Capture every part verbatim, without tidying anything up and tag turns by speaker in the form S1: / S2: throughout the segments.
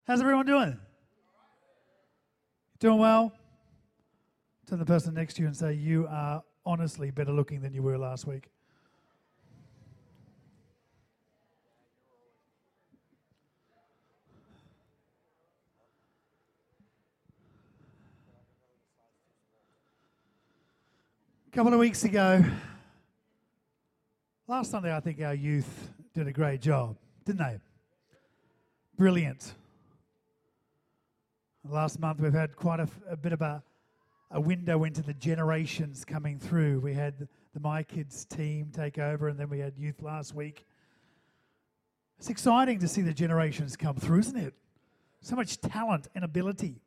S1: How's everyone doing? Doing well? Turn the person next to you and say, you are honestly better looking than you were last week. A couple of weeks ago, last Sunday, I think our youth did a great job, didn't they? Brilliant. Last month, we've had quite a, a bit of a, a window into the generations coming through. We had the My Kids team take over, and then we had youth last week. It's exciting to see the generations come through, isn't it? So much talent and ability.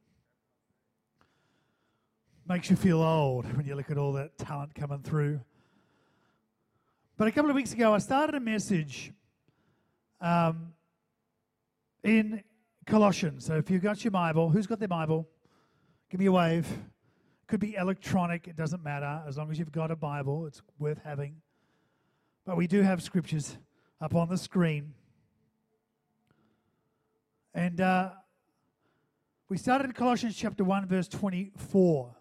S1: Makes you feel old when you look at all that talent coming through. But a couple of weeks ago, I started a message um, in Colossians. So if you've got your Bible, who's got their Bible? Give me a wave. Could be electronic, it doesn't matter. As long as you've got a Bible, it's worth having. But we do have scriptures up on the screen. And uh, we started in Colossians chapter one, verse twenty-four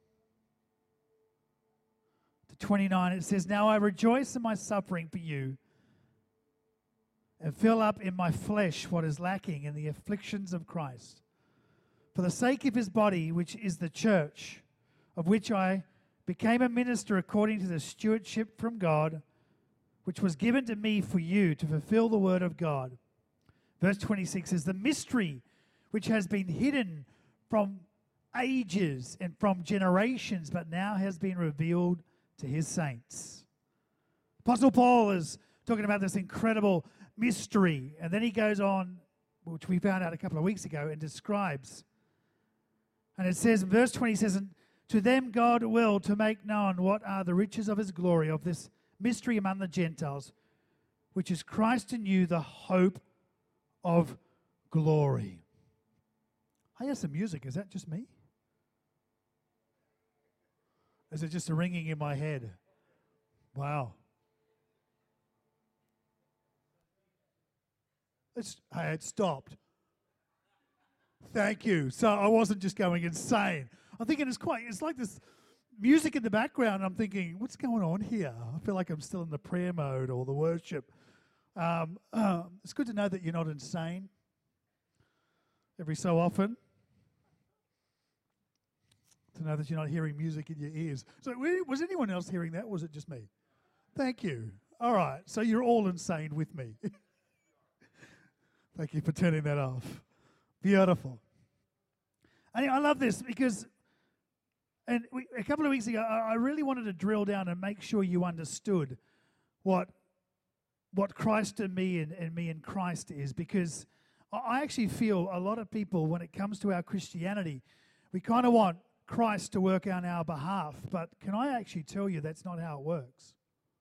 S1: to twenty-nine. It says, "Now I rejoice in my suffering for you, and fill up in my flesh what is lacking in the afflictions of Christ, for the sake of his body, which is the church, of which I became a minister according to the stewardship from God, which was given to me for you to fulfill the word of God." Verse twenty-six is the mystery which has been hidden from ages and from generations, but now has been revealed to his saints. Apostle Paul is talking about this incredible mystery, and then he goes on, which we found out a couple of weeks ago, and describes. And it says, in verse twenty, it says, "To them God willed to make known what are the riches of his glory, of this mystery among the Gentiles, which is Christ in you, the hope of glory." I hear some music. Is that just me? Is it just a ringing in my head? Wow. It's, hey, it stopped. Thank you. So I wasn't just going insane. I'm thinking it's quite, it's like this music in the background. And I'm thinking, what's going on here? I feel like I'm still in the prayer mode or the worship. Um, uh, it's good to know that you're not insane every so often. To know that you're not hearing music in your ears. So was anyone else hearing that, or was it just me? Thank you. All right, so you're all insane with me. Thank you for turning that off. Beautiful. And I love this because, and we, a couple of weeks ago, I, I really wanted to drill down and make sure you understood what what Christ and me and, and me and Christ is, because I actually feel a lot of people, when it comes to our Christianity, we kind of want Christ to work on our behalf, but can I actually tell you that's not how it works?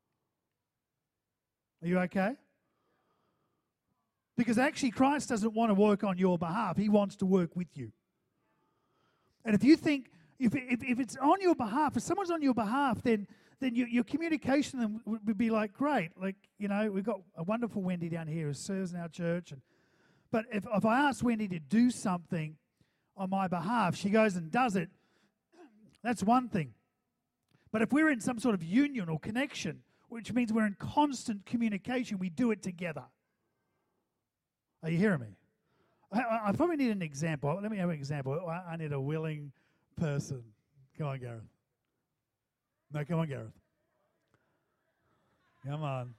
S1: Are you okay? Because actually Christ doesn't want to work on your behalf. He wants to work with you. And if you think, if if, if it's on your behalf, if someone's on your behalf, then then your, your communication then would, would be like, great. Like, you know, we've got a wonderful Wendy down here who serves in our church. And But if, if I ask Wendy to do something on my behalf, she goes and does it, that's one thing. But if we're in some sort of union or connection, which means we're in constant communication, we do it together. Are you hearing me? I, I probably need an example. Let me have an example. I, I need a willing person. Come on, Gareth. No, come on, Gareth. Come on.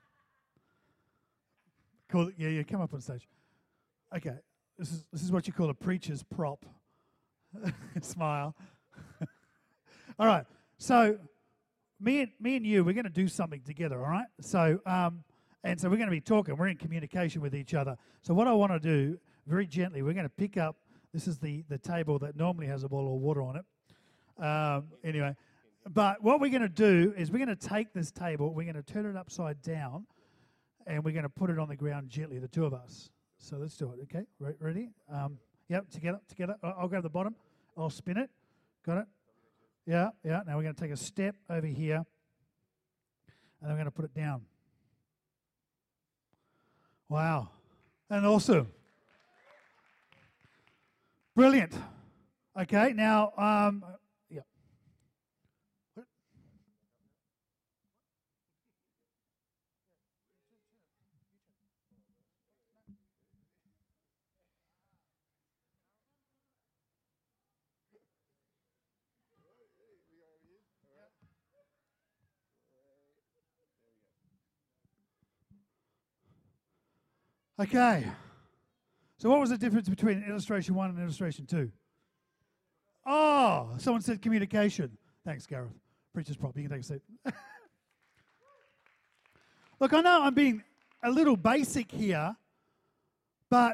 S1: Cool. Yeah, yeah, come up on stage. Okay, this is this is what you call a preacher's prop. Smile. All right, so me and me and you, we're going to do something together. All right, so um, and so we're going to be talking. We're in communication with each other. So what I want to do, very gently, we're going to pick up. This is the the table that normally has a bottle of water on it. Um, anyway, but what we're going to do is we're going to take this table, we're going to turn it upside down, and we're going to put it on the ground gently, the two of us. So let's do it. Okay, Re- ready? Um, yep, together, together. I'll grab the bottom. I'll spin it. Got it? Yeah, yeah. Now we're going to take a step over here, and then we're going to put it down. Wow. And awesome. Brilliant. Okay, now, um, yeah. Okay. So what was the difference between illustration one and illustration two? Oh, someone said communication. Thanks, Gareth. Preacher's prop. You can take a seat. Look, I know I'm being a little basic here, but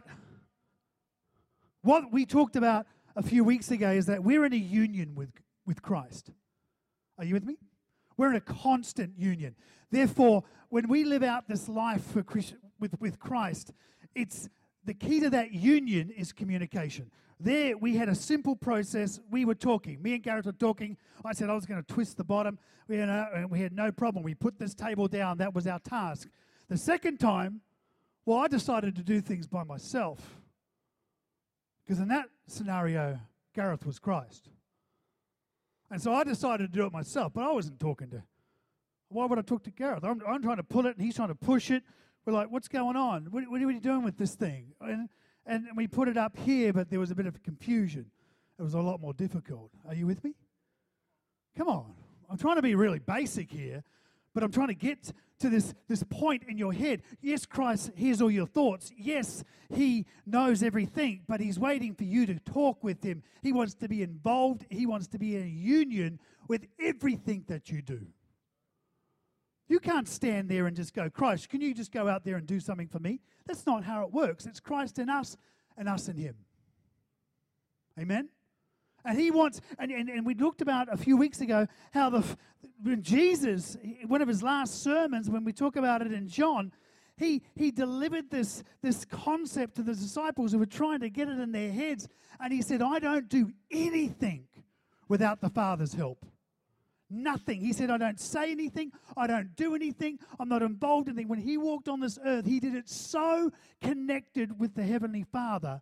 S1: what we talked about a few weeks ago is that we're in a union with, with Christ. Are you with me? We're in a constant union. Therefore, when we live out this life for Christ, with, with Christ, it's the key to that union is communication. There, we had a simple process. We were talking. Me and Gareth were talking. I said I was going to twist the bottom. We had, no, and we had no problem. We put this table down. That was our task. The second time, well, I decided to do things by myself. Because in that scenario, Gareth was Christ. And so I decided to do it myself, but I wasn't talking to. Why would I talk to Gareth? I'm, I'm trying to pull it, and he's trying to push it. We're like, what's going on? What, what are you doing with this thing? And, and we put it up here, but there was a bit of confusion. It was a lot more difficult. Are you with me? Come on. I'm trying to be really basic here, but I'm trying to get to this, this point in your head. Yes, Christ hears all your thoughts. Yes, he knows everything, but he's waiting for you to talk with him. He wants to be involved. He wants to be in a union with everything that you do. You can't stand there and just go, Christ, can you just go out there and do something for me? That's not how it works. It's Christ in us and us in him. Amen? And he wants, and, and, and we looked about a few weeks ago how the when Jesus, one of his last sermons, when we talk about it in John, he he delivered this, this concept to the disciples who were trying to get it in their heads. And he said, I don't do anything without the Father's help. Nothing. He said, I don't say anything. I don't do anything. I'm not involved in anything. When he walked on this earth, he did it so connected with the Heavenly Father.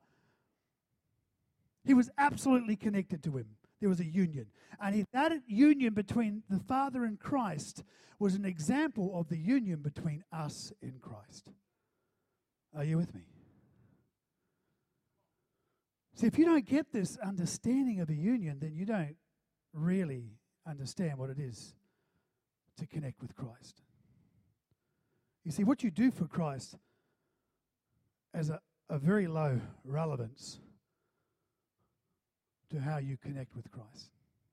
S1: He was absolutely connected to him. There was a union. And he, that union between the Father and Christ was an example of the union between us and Christ. Are you with me? See, if you don't get this understanding of a union, then you don't really understand what it is to connect with Christ. You see, what you do for Christ has a, a very low relevance to how you connect with Christ.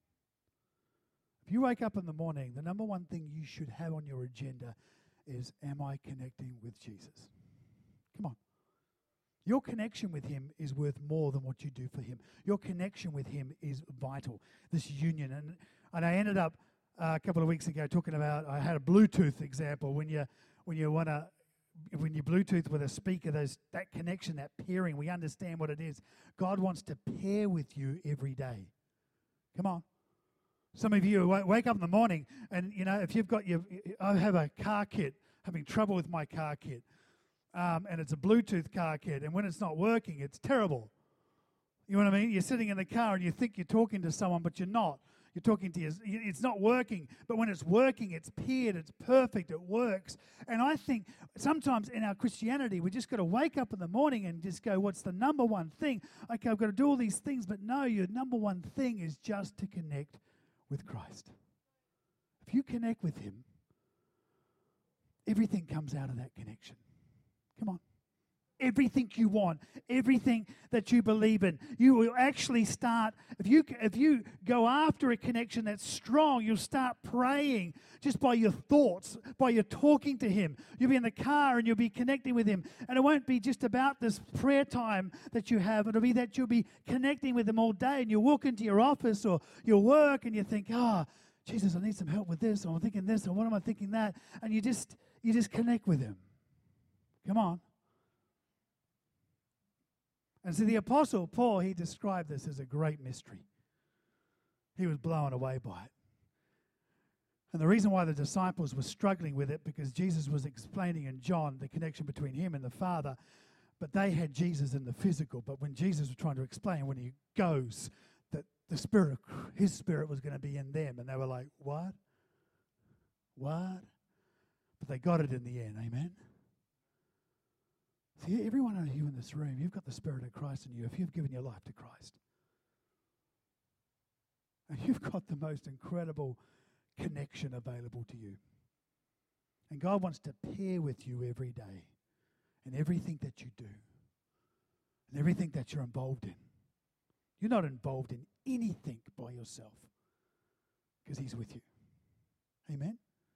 S1: If you wake up in the morning, the number one thing you should have on your agenda is, am I connecting with Jesus? Come on. Your connection with him is worth more than what you do for him. Your connection with him is vital, this union. And, and I ended up uh, a couple of weeks ago talking about, I had a Bluetooth example. When you when you want to, when you Bluetooth with a speaker, those that connection, that pairing, we understand what it is. God wants to pair with you every day. Come on. Some of you wake up in the morning and, you know, if you've got your, I have a car kit, having trouble with my car kit. Um, and it's a Bluetooth car kit, and when it's not working, it's terrible. You know what I mean? You're sitting in the car and you think you're talking to someone, but you're not. You're talking to your, it's not working. But when it's working, it's paired, it's perfect, it works. And I think sometimes in our Christianity, we just got to wake up in the morning and just go, what's the number one thing? Okay, I've got to do all these things, but no, your number one thing is just to connect with Christ. If you connect with him, everything comes out of that connection. Come on. Everything you want, everything that you believe in, you will actually start, if you if you go after a connection that's strong, you'll start praying just by your thoughts, by your talking to him. You'll be in the car and you'll be connecting with him. And it won't be just about this prayer time that you have. It'll be that you'll be connecting with him all day, and you'll walk into your office or your work and you think, oh, Jesus, I need some help with this, or I'm thinking this, or what am I thinking that? And you just you just connect with him. Come on. And so the Apostle Paul, he described this as a great mystery. He was blown away by it. And the reason why the disciples were struggling with it, because Jesus was explaining in John the connection between him and the Father. But they had Jesus in the physical. But when Jesus was trying to explain, when he goes, that the spirit, of his spirit was going to be in them. And they were like, what? What? But they got it in the end. Amen? See, every one of you in this room, you've got the Spirit of Christ in you if you've given your life to Christ. And you've got the most incredible connection available to you. And God wants to pair with you every day in everything that you do and everything that you're involved in. You're not involved in anything by yourself because he's with you. Amen?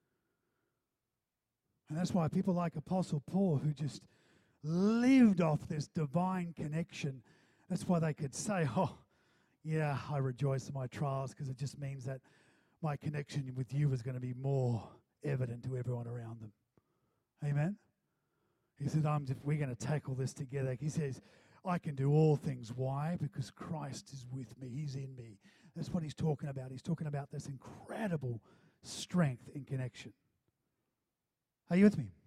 S1: And that's why people like Apostle Paul, who just lived off this divine connection, that's why they could say, oh, yeah, I rejoice in my trials, because it just means that my connection with you is going to be more evident to everyone around them. Amen? He said, I'm, if we're going to tackle this together, he says, I can do all things. Why? Because Christ is with me. He's in me. That's what he's talking about. He's talking about this incredible strength in connection. Are you with me?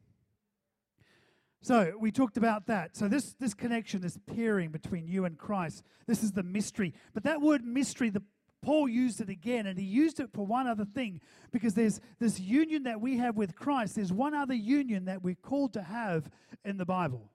S1: So we talked about that. So this, this connection, this pairing between you and Christ, this is the mystery. But that word mystery, the, Paul used it again, and he used it for one other thing, because there's this union that we have with Christ. There's one other union that we're called to have in the Bible.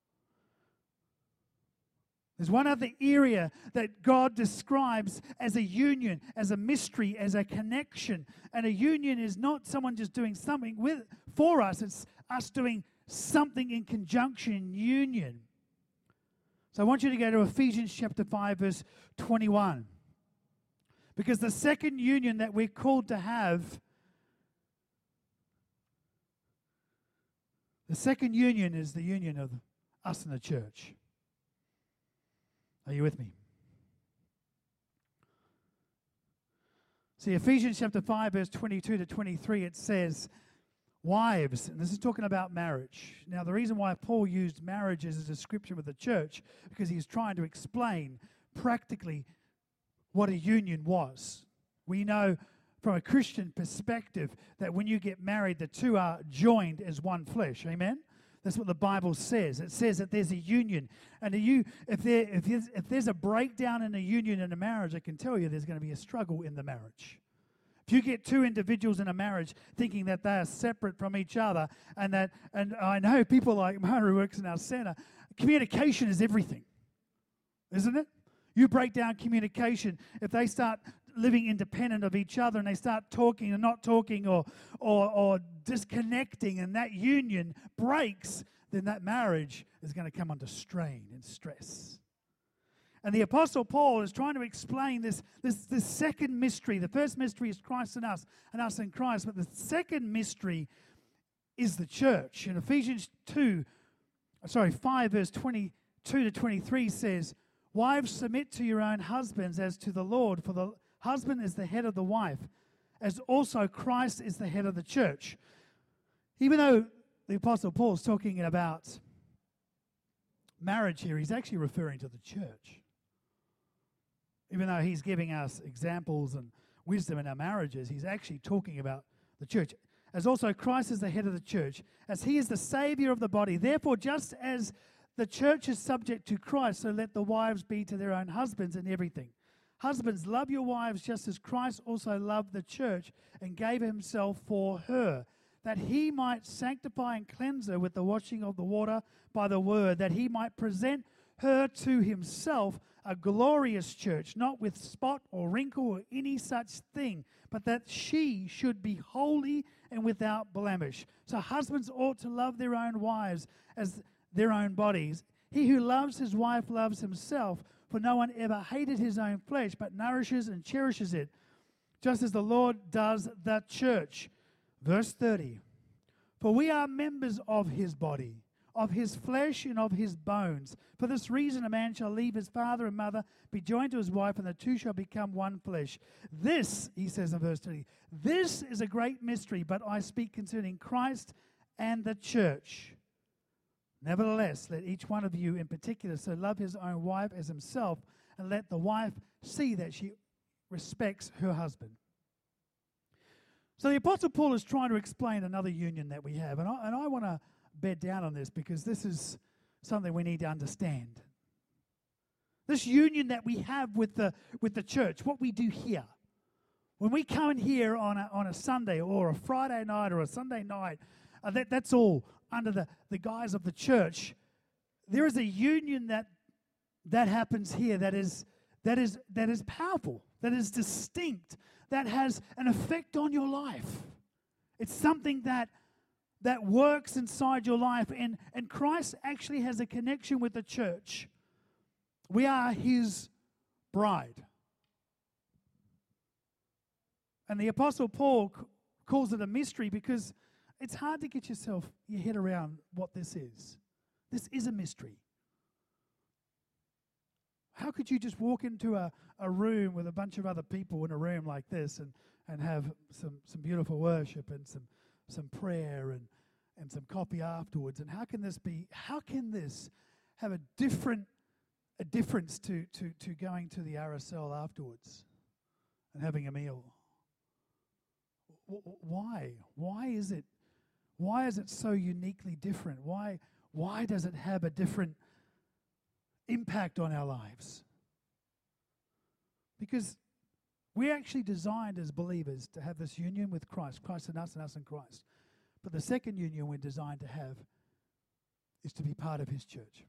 S1: There's one other area that God describes as a union, as a mystery, as a connection. And a union is not someone just doing something with for us. It's us doing something in conjunction, union. So I want you to go to Ephesians chapter five, verse twenty-one. Because the second union that we're called to have, the second union is the union of us and the church. Are you with me? See, Ephesians chapter five, verse twenty-two to twenty-three, it says, wives, and this is talking about marriage. Now, the reason why Paul used marriage as a description with the church, because he's trying to explain practically what a union was. We know from a Christian perspective that when you get married, the two are joined as one flesh. Amen? That's what the Bible says. It says that there's a union. And you, if, there, if, there's, if there's a breakdown in a union in a marriage, I can tell you there's going to be a struggle in the marriage. If you get two individuals in a marriage thinking that they are separate from each other, and that, and I know people like Mara who works in our center, communication is everything, isn't it? You break down communication, if they start living independent of each other and they start talking and not talking or, or, or disconnecting, and that union breaks, then that marriage is going to come under strain and stress. And the Apostle Paul is trying to explain this, this, this second mystery. The first mystery is Christ in us and us in Christ. But the second mystery is the church. In Ephesians two, sorry, five, verse twenty-two to twenty-three says, wives, submit to your own husbands as to the Lord, for the husband is the head of the wife, as also Christ is the head of the church. Even though the Apostle Paul is talking about marriage here, he's actually referring to the church. Even though he's giving us examples and wisdom in our marriages, he's actually talking about the church. As also Christ is the head of the church, as he is the Savior of the body. Therefore, just as the church is subject to Christ, so let the wives be to their own husbands in everything. Husbands, love your wives just as Christ also loved the church and gave himself for her, that he might sanctify and cleanse her with the washing of the water by the word, that he might present her to himself a glorious church, not with spot or wrinkle or any such thing, but that she should be holy and without blemish. So husbands ought to love their own wives as their own bodies. He who loves his wife loves himself, for no one ever hated his own flesh, but nourishes and cherishes it, just as the Lord does the church. Verse thirty, for we are members of his body, of his flesh and of his bones. For this reason a man shall leave his father and mother, be joined to his wife, and the two shall become one flesh. This, he says in verse thirty, this is a great mystery, but I speak concerning Christ and the church. Nevertheless, let each one of you in particular so love his own wife as himself, and let the wife see that she respects her husband. So the Apostle Paul is trying to explain another union that we have, and I, and I want to bed down on this, because this is something we need to understand. This union that we have with the with the church, what we do here. When we come in here on a, on a Sunday or a Friday night or a Sunday night, uh, that, that's all under the, the guise of the church. There is a union that that happens here that is that is that is powerful, that is distinct, that has an effect on your life. It's something that that works inside your life, and, and Christ actually has a connection with the church. We are his bride. And the Apostle Paul c- calls it a mystery because it's hard to get yourself, your head around what this is. This is a mystery. How could you just walk into a, a room with a bunch of other people in a room like this and, and have some, some beautiful worship and some, some prayer and, and some coffee afterwards? And how can this be, how can this have a different a difference to, to, to going to the R S L afterwards and having a meal? Why? Why is it? Why is it so uniquely different? Why? Why does it have a different impact on our lives? Because we're actually designed as believers to have this union with Christ, Christ in us and us in Christ. But the second union we're designed to have is to be part of his church.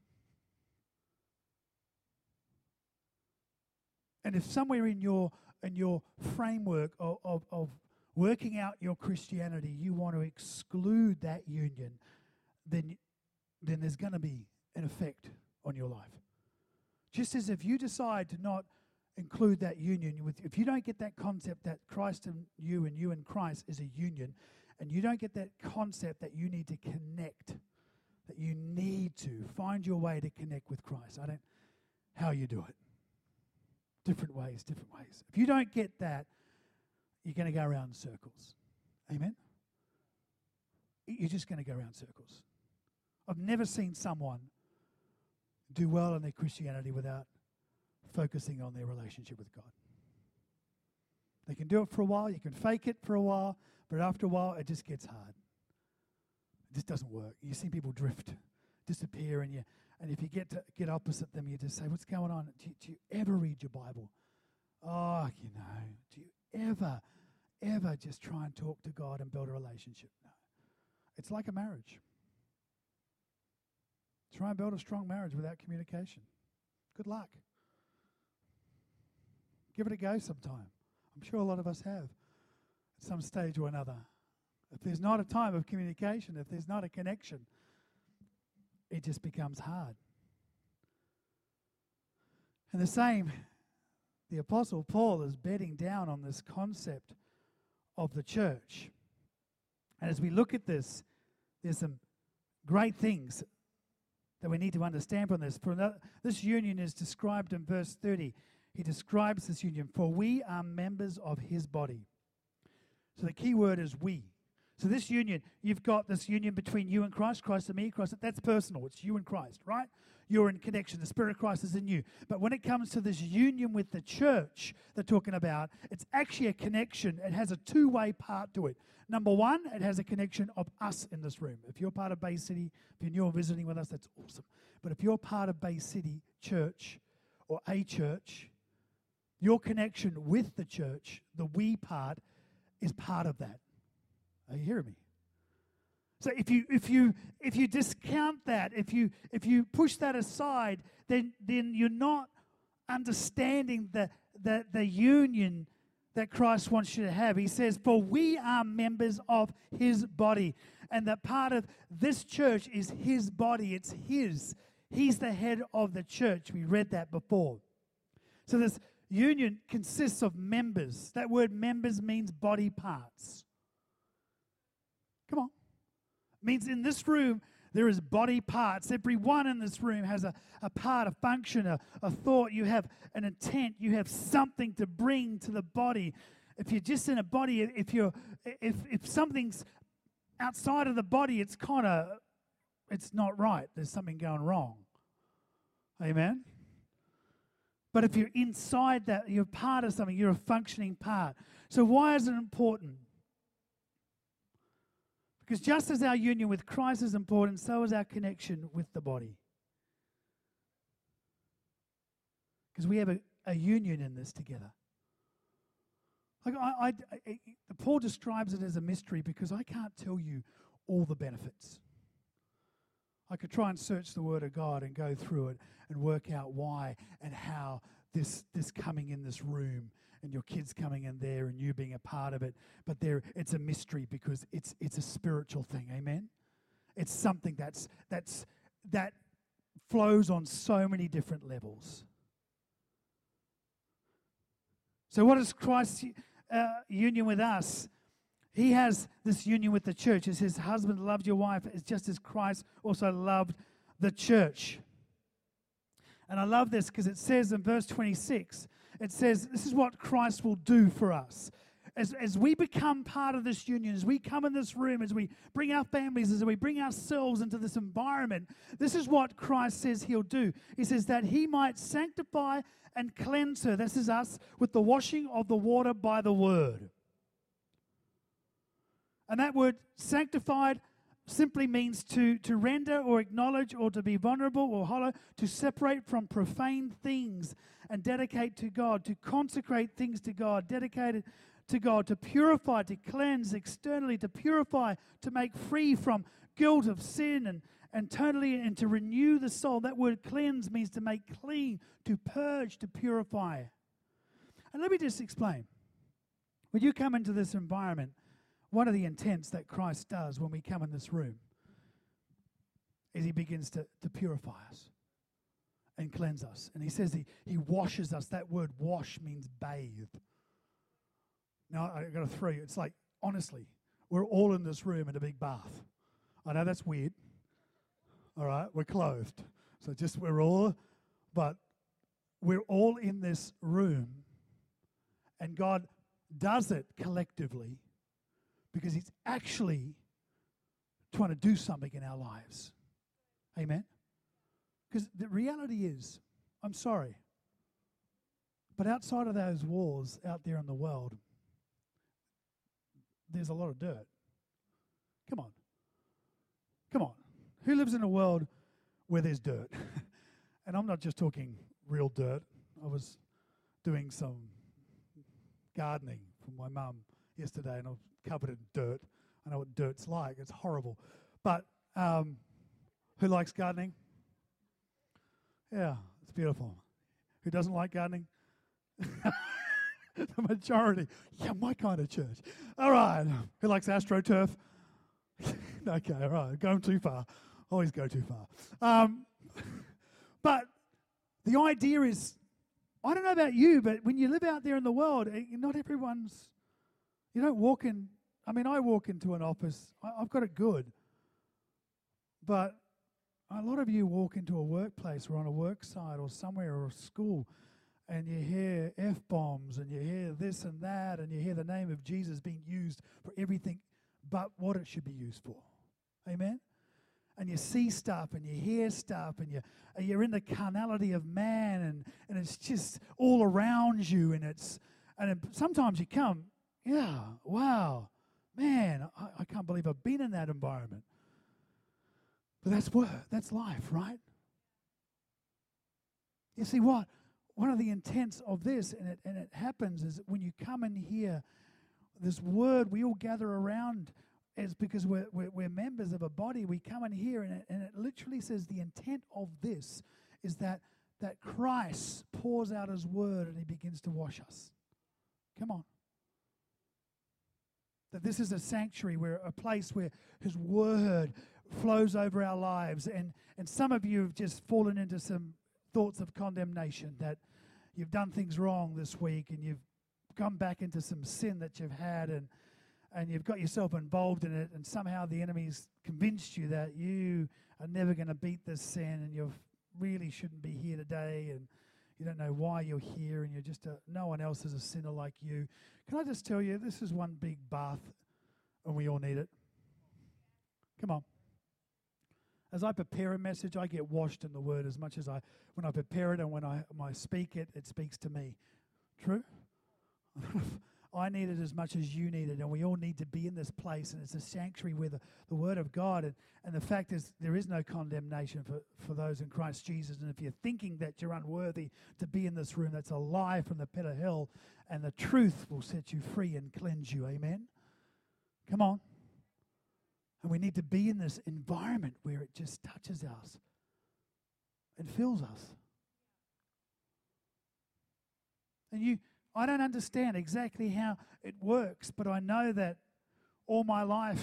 S1: And if somewhere in your in your framework of, of, of working out your Christianity, you want to exclude that union, then, then there's going to be an effect on your life. Just as if you decide to not include that union, with, if you don't get that concept that Christ and you and you and Christ is a union, and you don't get that concept that you need to connect, that you need to find your way to connect with Christ. I don't, how you do it. Different ways, different ways. If you don't get that, you're going to go around in circles. Amen? You're just going to go around circles. I've never seen someone do well in their Christianity without focusing on their relationship with God. They can do it for a while, you can fake it for a while, but after a while, it just gets hard. It just doesn't work. You see people drift, disappear, and you And if you get to get opposite them, you just say, what's going on? Do you, do you ever read your Bible? Oh, you know, do you ever, ever just try and talk to God and build a relationship? No. It's like a marriage. Try and build a strong marriage without communication. Good luck. Give it a go sometime. I'm sure a lot of us have at some stage or another. If there's not a time of communication, if there's not a connection, it just becomes hard. And the same, the Apostle Paul is bedding down on this concept of the church. And as we look at this, there's some great things that we need to understand from this. For another, this union is described in verse thirty. He describes this union, for we are members of his body. So the key word is we. So this union, you've got this union between you and Christ, Christ and me, Christ, that's personal. It's you and Christ, right? You're in connection. The Spirit of Christ is in you. But when it comes to this union with the church they're talking about, it's actually a connection. It has a two-way part to it. Number one, it has a connection of us in this room. If you're part of Bay City, if you're new or visiting with us, that's awesome. But if you're part of Bay City Church or a church, your connection with the church, the we part, is part of that. Are you hearing me? So if you if you if you discount that, if you if you push that aside, then then you're not understanding the the, the union that Christ wants you to have. He says, for we are members of his body. And that part of this church is his body. It's his. He's the head of the church. We read that before. So this union consists of members. That word members means body parts. Come on. It means in this room, there is body parts. Everyone in this room has a, a part, a function, a, a thought. You have an intent. You have something to bring to the body. If you're just in a body, if you're if if something's outside of the body, it's kind of, it's not right. There's something going wrong. Amen? But if you're inside that, you're part of something. You're a functioning part. So why is it important? Because just as our union with Christ is important, so is our connection with the body. Because we have a, a union in this together. Like I, I, I, Paul describes it as a mystery because I can't tell you all the benefits. I could try and search the Word of God and go through it and work out why and how this this coming in this room and your kids coming in there and you being a part of it. But there, it's a mystery because it's it's a spiritual thing. Amen. It's something that's that's that flows on so many different levels. So what is Christ's uh, union with us? He has this union with the church. It says, husband, love your wife as just as Christ also loved the church. And I love this because it says in verse twenty-six, it says, this is what Christ will do for us. As, as we become part of this union, as we come in this room, as we bring our families, as we bring ourselves into this environment, this is what Christ says he'll do. He says that he might sanctify and cleanse her, this is us, with the washing of the water by the word. And that word sanctified simply means to, to render or acknowledge or to be vulnerable or hollow, to separate from profane things and dedicate to God, to consecrate things to God, dedicated to God, to purify, to cleanse externally, to purify, to make free from guilt of sin and, and totally, and to renew the soul. That word cleanse means to make clean, to purge, to purify. And let me just explain. When you come into this environment, one of the intents that Christ does when we come in this room is he begins to, to purify us and cleanse us. And he says he, he washes us. That word wash means bathe. Now, I've got to throw you. It's like, honestly, we're all in this room in a big bath. I know that's weird. All right, we're clothed. So just we're all, but we're all in this room. And God does it collectively because he's actually trying to do something in our lives. Amen? Because the reality is, I'm sorry, but outside of those walls out there in the world, there's a lot of dirt. Come on. Come on. Who lives in a world where there's dirt? And I'm not just talking real dirt. I was doing some gardening for my mum yesterday, and I was covered in dirt. I know what dirt's like. It's horrible. But um, who likes gardening? Yeah, it's beautiful. Who doesn't like gardening? The majority. Yeah, my kind of church. All right. Who likes AstroTurf? Okay, all right. Going too far. Always go too far. Um, but the idea is, I don't know about you, but when you live out there in the world, not everyone's, you don't walk in, I mean, I walk into an office, I, I've got it good. But a lot of you walk into a workplace or on a work site or somewhere or a school, and you hear F-bombs and you hear this and that, and you hear the name of Jesus being used for everything but what it should be used for. Amen? And you see stuff and you hear stuff and you, you're in the carnality of man, and, and it's just all around you, and it's and it, sometimes you come, yeah, wow, man, I, I can't believe I've been in that environment. But that's what, that's life, right? You see what? One of the intents of this, and it and it happens, is when you come in here, this word, we all gather around, is because we're, we're, we're members of a body. We come in here, and it, and it literally says the intent of this is that, that Christ pours out his word and he begins to wash us. Come on. That this is a sanctuary, where a place where his word flows over our lives. And, and some of you have just fallen into some thoughts of condemnation, that you've done things wrong this week and you've come back into some sin that you've had, and and you've got yourself involved in it, and somehow the enemy's convinced you that you are never going to beat this sin, and you really shouldn't be here today, and you don't know why you're here, and you're just a, no one else is a sinner like you. Can I just tell you, this is one big bath, and we all need it. Come on. As I prepare a message, I get washed in the word as much as I, when I prepare it and when I, when I speak it, it speaks to me. True? I need it as much as you need it, and we all need to be in this place, and it's a sanctuary where the, the Word of God, and, and the fact is there is no condemnation for, for those in Christ Jesus, and if you're thinking that you're unworthy to be in this room, that's a lie from the pit of hell, and the truth will set you free and cleanse you, amen? Come on. And we need to be in this environment where it just touches us and fills us. And you... I don't understand exactly how it works, but I know that all my life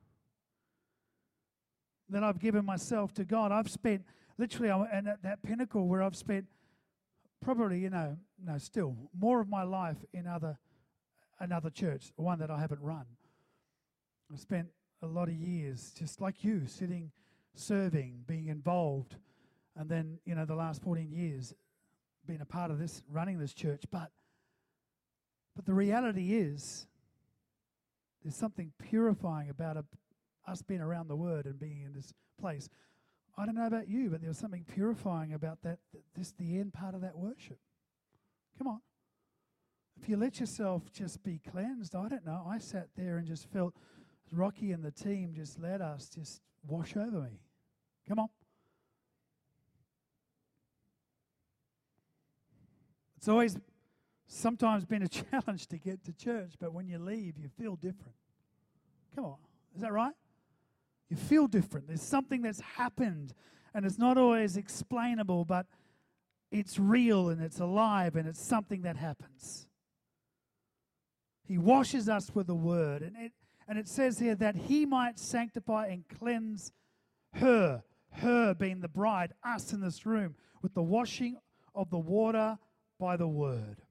S1: that I've given myself to God, I've spent literally, and at that pinnacle where I've spent probably, you know, no, still more of my life in other another church, one that I haven't run. I've spent a lot of years, just like you, sitting, serving, being involved, and then, you know, the last fourteen years being a part of this, running this church, but But the reality is, there's something purifying about a, us being around the Word and being in this place. I don't know about you, but there was something purifying about that, that this the end part of that worship. Come on. If you let yourself just be cleansed, I don't know. I sat there and just felt Rocky and the team just let us just wash over me. Come on. It's always... sometimes been a challenge to get to church, but when you leave, you feel different. Come on, is that right? You feel different. There's something that's happened, and it's not always explainable, but it's real and it's alive, and it's something that happens. He washes us with the Word, and it, and it says here that He might sanctify and cleanse her, her being the bride, us in this room, with the washing of the water by the Word.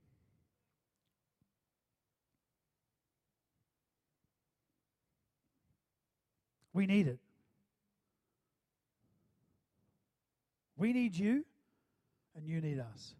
S1: We need it. We need you, and you need us.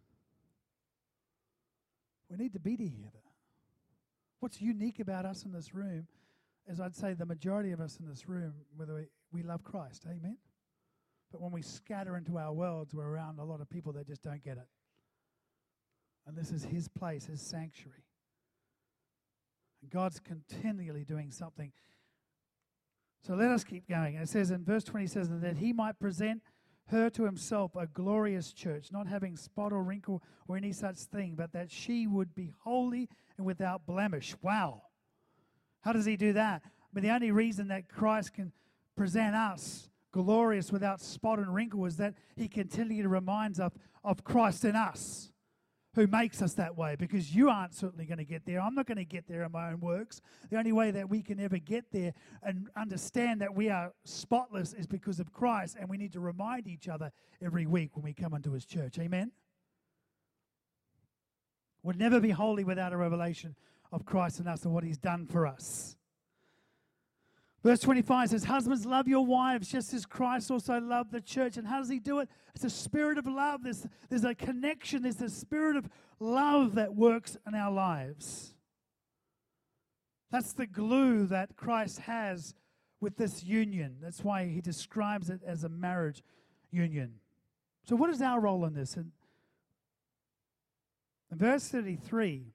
S1: We need to be together. What's unique about us in this room is, I'd say, the majority of us in this room, whether we, we love Christ, amen? But when we scatter into our worlds, we're around a lot of people that just don't get it. And this is His place, His sanctuary. And God's continually doing something. So let us keep going. And it says in verse twenty, says that He might present her to Himself a glorious church, not having spot or wrinkle or any such thing, but that she would be holy and without blemish. Wow. How does He do that? But the only reason that Christ can present us glorious without spot and wrinkle is that He continually reminds us of Christ in us, who makes us that way, because you aren't certainly going to get there. I'm not going to get there in my own works. The only way that we can ever get there and understand that we are spotless is because of Christ, and we need to remind each other every week when we come into His church. Amen? We'll never be holy without a revelation of Christ in us and what He's done for us. Verse twenty-five says, husbands, love your wives just as Christ also loved the church. And how does He do it? It's a spirit of love. There's, there's a connection. There's a spirit of love that works in our lives. That's the glue that Christ has with this union. That's why He describes it as a marriage union. So what is our role in this? In, in verse thirty-three,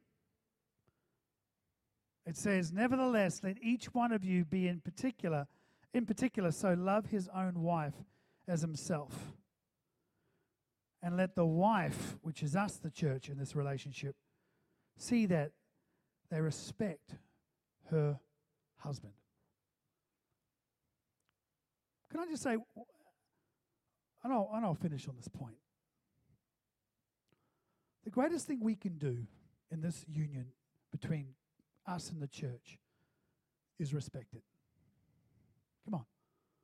S1: it says, nevertheless, let each one of you be in particular, in particular, so love his own wife as himself. And let the wife, which is us, the church, in this relationship, see that they respect her husband. Can I just say, and I'll, and I'll finish on this point. The greatest thing we can do in this union between us and the church is respect it. Come on.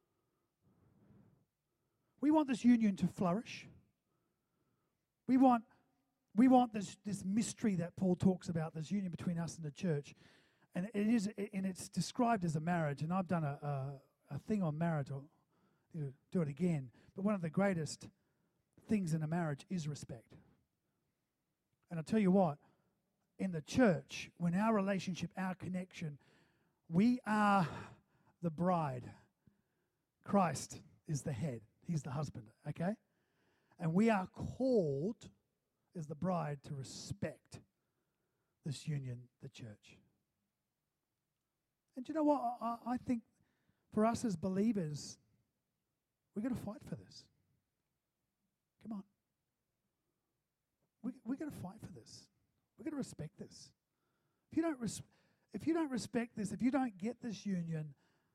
S1: We want this union to flourish. We want we want this, this mystery that Paul talks about, this union between us and the church. And it is and it's described as a marriage. And I've done a, a, a thing on marriage. I'll do it again. But one of the greatest things in a marriage is respect. And I'll tell you what, in the church, when our relationship, our connection, we are the bride. Christ is the head. He's the husband, okay? And we are called as the bride to respect this union, the church. And do you know what? I, I think for us as believers, we've got to fight for this. Come on. We, we've got to fight for this. We've got to respect this. If you don't res- if you don't respect this, if you don't get this union,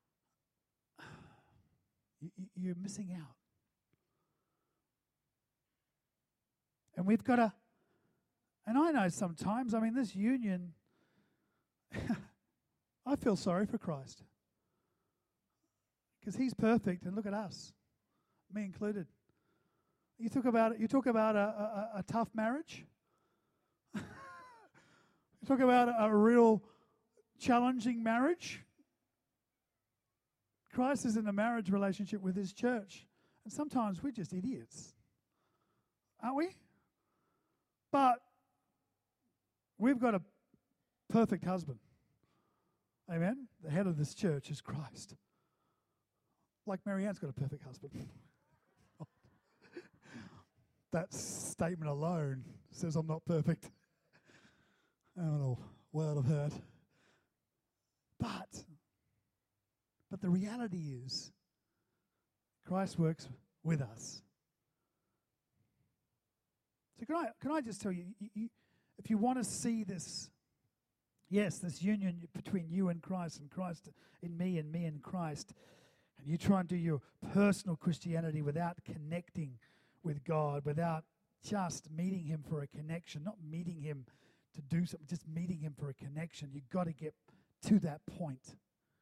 S1: you, you, you're missing out. And we've got to, and I know sometimes, I mean, this union, I feel sorry for Christ. Because he's perfect, and look at us, me included. You talk about it, you talk about a, a, a tough marriage. You talk about a, a real challenging marriage. Christ is in a marriage relationship with his church. And sometimes we're just idiots. Aren't we? But we've got a perfect husband. Amen? The head of this church is Christ. Like Marianne's got a perfect husband. That statement alone says I'm not perfect. Oh, world of hurt. But, but the reality is, Christ works with us. So can I can I just tell you, you, you if you want to see this, yes, this union between you and Christ, and Christ in me and me in Christ, and you try and do your personal Christianity without connecting with God, without just meeting him for a connection, not meeting him to do something, just meeting him for a connection, you've got to get to that point.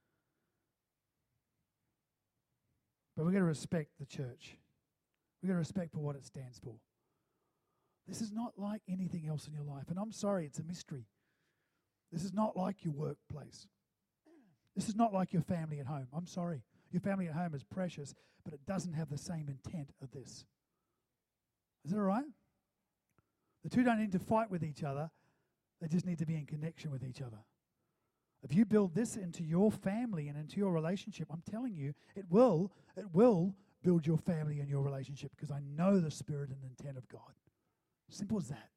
S1: But we've got to respect the church. We've got to respect for what it stands for. This is not like anything else in your life. And I'm sorry, it's a mystery. This is not like your workplace. This is not like your family at home. I'm sorry. Your family at home is precious, but it doesn't have the same intent of this. Is that all right? The two don't need to fight with each other. They just need to be in connection with each other. If you build this into your family and into your relationship, I'm telling you, it will, it will build your family and your relationship, because I know the spirit and intent of God. Simple as that.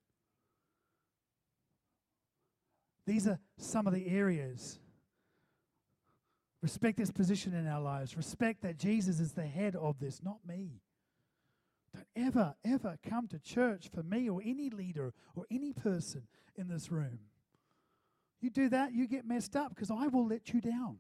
S1: These are some of the areas. Respect this position in our lives. Respect that Jesus is the head of this, not me. Don't ever, ever come to church for me or any leader or any person in this room. You do that, you get messed up, because I will let you down.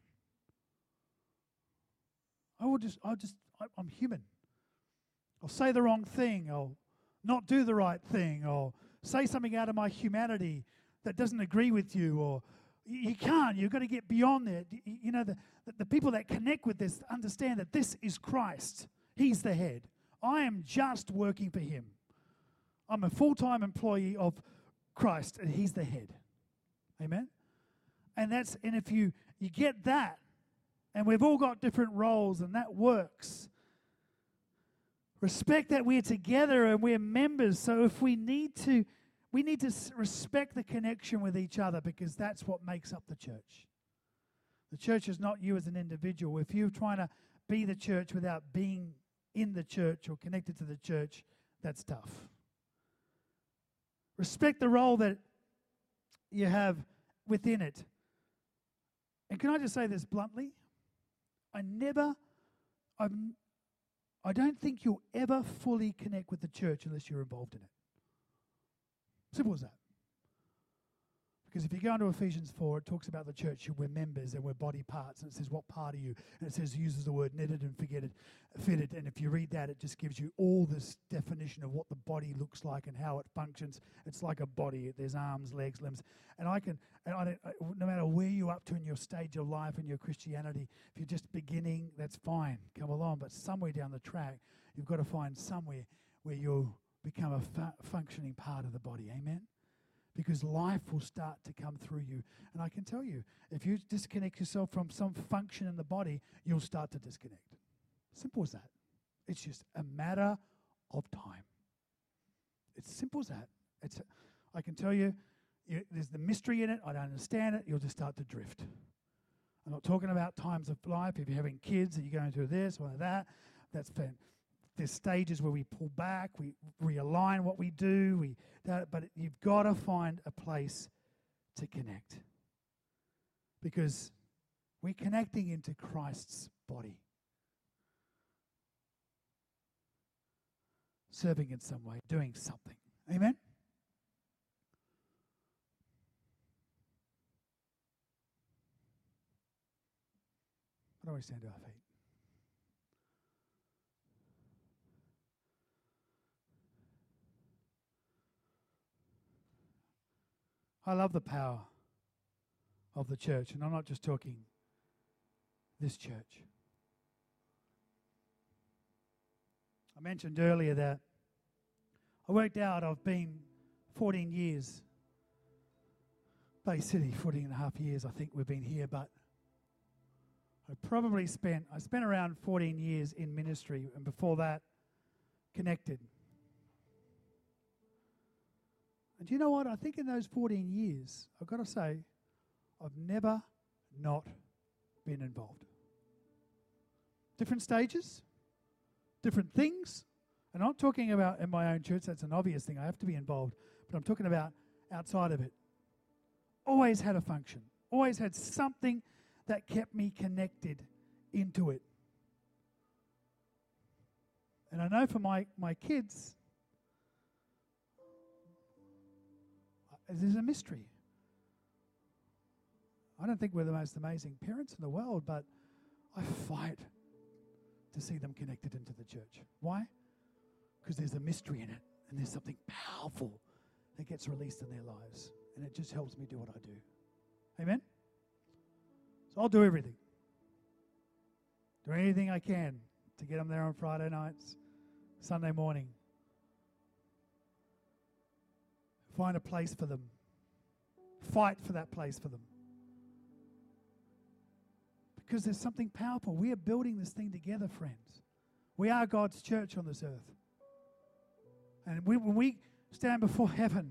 S1: I will just, I'll just, I, I'm human. I'll say the wrong thing. I'll not do the right thing, or say something out of my humanity that doesn't agree with you, or you, you can't. You've got to get beyond that. You, you know, the, the, the people that connect with this understand that this is Christ. He's the head. I am just working for him. I'm a full-time employee of Christ, and he's the head. Amen? And that's and if you, you get that, and we've all got different roles, and that works. Respect that we're together and we're members. So if we need to, we need to respect the connection with each other, because that's what makes up the church. The church is not you as an individual. If you're trying to be the church without being in the church or connected to the church, that's tough. Respect the role that you have within it. And can I just say this bluntly? I never, I've I don't think you'll ever fully connect with the church unless you're involved in it. Simple as that. Because if you go into Ephesians four, it talks about the church, we're members and we're body parts, and it says, what part are you? And it says, uses the word knitted and fitted, fitted. And if you read that, it just gives you all this definition of what the body looks like and how it functions. It's like a body. There's arms, legs, limbs. And I can, and I don't, I, no matter where you're up to in your stage of life and your Christianity, if you're just beginning, that's fine. Come along. But somewhere down the track, you've got to find somewhere where you'll become a fu- functioning part of the body. Amen? Because life will start to come through you. And I can tell you, if you disconnect yourself from some function in the body, you'll start to disconnect. Simple as that. It's just a matter of time. It's simple as that. It's. I can tell you, you, there's the mystery in it. I don't understand it. You'll just start to drift. I'm not talking about times of life. If you're having kids and you're going through this or that, that's fantastic. There's stages where we pull back, we realign what we do, we. That, but you've got to find a place to connect. Because we're connecting into Christ's body. Serving in some way, doing something. Amen? Why don't we stand to our feet? I love the power of the church, and I'm not just talking this church. I mentioned earlier that I worked out I've been fourteen years, Bay City, fourteen and a half years I think we've been here, but I probably spent, I spent around fourteen years in ministry, and before that, connected. And do you know what? I think in those fourteen years, I've got to say, I've never not been involved. Different stages, different things. And I'm not talking about in my own church, that's an obvious thing, I have to be involved. But I'm talking about outside of it. Always had a function. Always had something that kept me connected into it. And I know for my, my kids, there's a mystery. I don't think we're the most amazing parents in the world, but I fight to see them connected into the church. Why? Because there's a mystery in it, and there's something powerful that gets released in their lives, and it just helps me do what I do. Amen? So I'll do everything. Do anything I can to get them there on Friday nights, Sunday morning. Find a place for them. Fight for that place for them. Because there's something powerful. We are building this thing together, friends. We are God's church on this earth. And we, when we stand before heaven,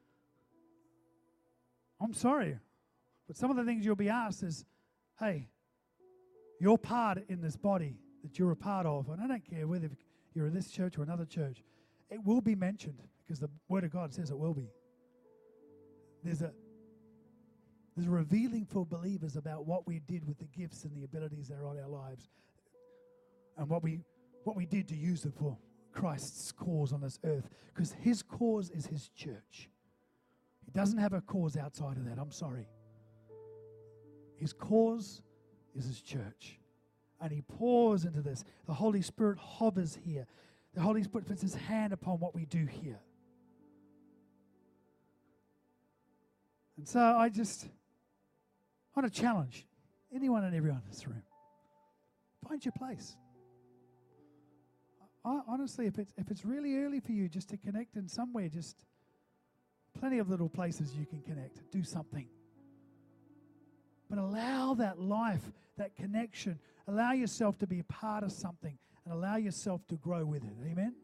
S1: I'm sorry, but some of the things you'll be asked is, hey, your part in this body that you're a part of, and I don't care whether you're in this church or another church, it will be mentioned because the Word of God says it will be. There's a There's a revealing for believers about what we did with the gifts and the abilities that are on our lives, and what we what we did to use them for Christ's cause on this earth. Because His cause is His church. He doesn't have a cause outside of that. I'm sorry. His cause is His church. And He pours into this. The Holy Spirit hovers here. The Holy Spirit puts His hand upon what we do here. And so I just want to challenge anyone and everyone in this room. Find your place. I, honestly, if it's, if it's really early for you just to connect in somewhere, just plenty of little places you can connect. Do something. But allow that life, that connection, allow yourself to be a part of something and allow yourself to grow with it. Amen?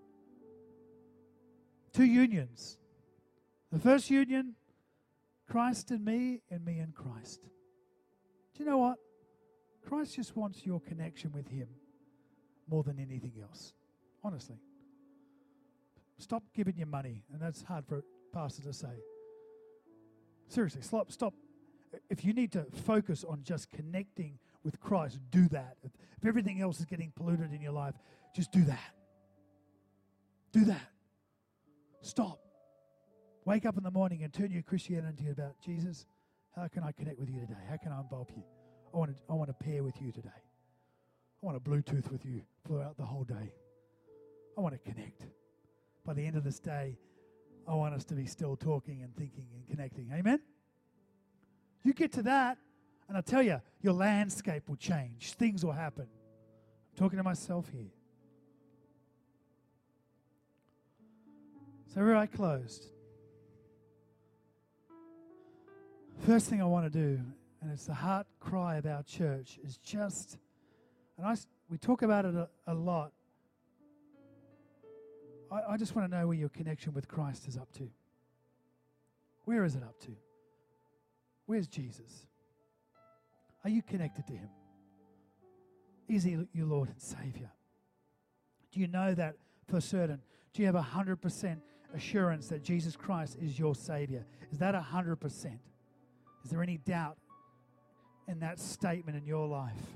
S1: Two unions. The first union, Christ in me and me in Christ. Do you know what? Christ just wants your connection with Him more than anything else. Honestly. Stop giving your money. And that's hard for a pastor to say. Seriously, stop. Stop. If you need to focus on just connecting with Christ, do that. If, if everything else is getting polluted in your life, just do that. Do that. Stop. Wake up in the morning and turn your Christianity about, Jesus, how can I connect with you today? How can I involve you? I want to, I want to pair with you today. I want to Bluetooth with you throughout the whole day. I want to connect. By the end of this day, I want us to be still talking and thinking and connecting. Amen? You get to that, and I tell you, your landscape will change. Things will happen. I'm talking to myself here. So where I closed. First thing I want to do, and it's the heart cry of our church, is just, and I, we talk about it a, a lot, I, I just want to know where your connection with Christ is up to. Where is it up to? Where's Jesus? Are you connected to Him? Is He your Lord and Savior? Do you know that for certain? Do you have a one hundred percent assurance that Jesus Christ is your Savior? Is that one hundred percent? Is there any doubt in that statement in your life?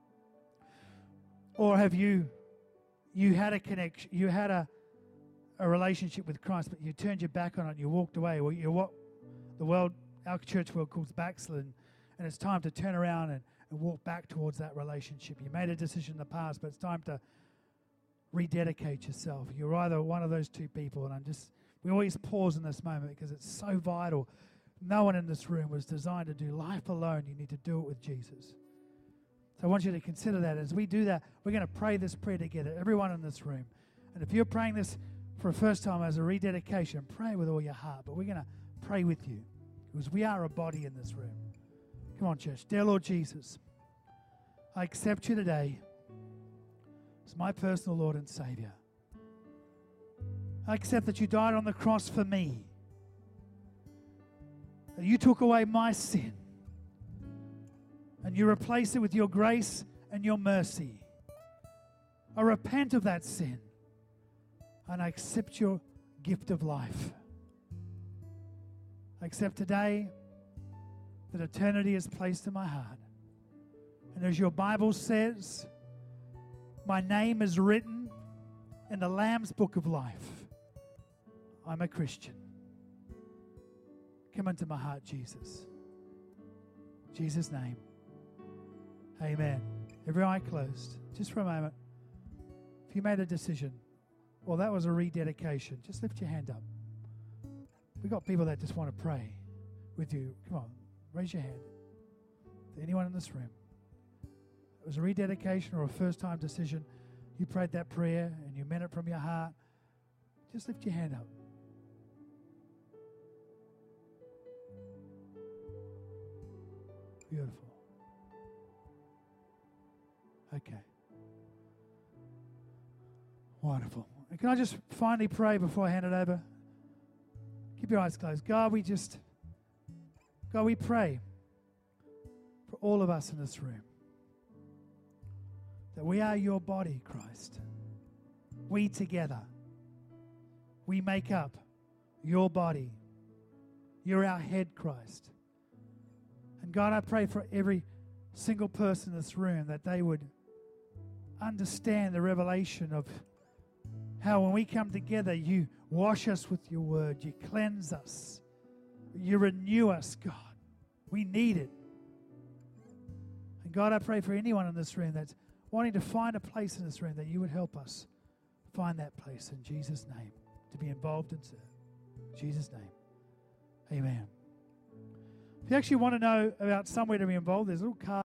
S1: Or have you you had a connection, you had a, a relationship with Christ, but you turned your back on it and you walked away? Well, you're what the world, our church world calls backslidden, and it's time to turn around and, and walk back towards that relationship. You made a decision in the past, but it's time to rededicate yourself. You're either one of those two people, and I'm just, we always pause in this moment because it's so vital. No one in this room was designed to do life alone. You need to do it with Jesus. So I want you to consider that. As we do that, we're going to pray this prayer together, everyone in this room. And if you're praying this for a first time as a rededication, pray with all your heart. But we're going to pray with you because we are a body in this room. Come on, church. Dear Lord Jesus, I accept you today as my personal Lord and Savior. I accept that you died on the cross for me, that you took away my sin, and you replace it with your grace and your mercy. I repent of that sin, and I accept your gift of life. I accept today that eternity is placed in my heart. And as your Bible says, my name is written in the Lamb's book of life. I'm a Christian. Come into my heart, Jesus. In Jesus' name. Amen. Every eye closed. Just for a moment. If you made a decision, well, that was a rededication, just lift your hand up. We've got people that just want to pray with you. Come on, raise your hand. Anyone in this room? It was a rededication or a first-time decision. You prayed that prayer and you meant it from your heart. Just lift your hand up. Beautiful. Okay. Wonderful. And can I just finally pray before I hand it over? Keep your eyes closed. God, we just, God, we pray for all of us in this room that we are your body, Christ. We together, we make up your body. You're our head, Christ. And God, I pray for every single person in this room that they would understand the revelation of how when we come together, you wash us with your word, you cleanse us, you renew us, God. We need it. And God, I pray for anyone in this room that's wanting to find a place in this room, that you would help us find that place in Jesus' name, to be involved and serve. In Jesus' name, amen. If you actually want to know about somewhere to be involved, there's a little card.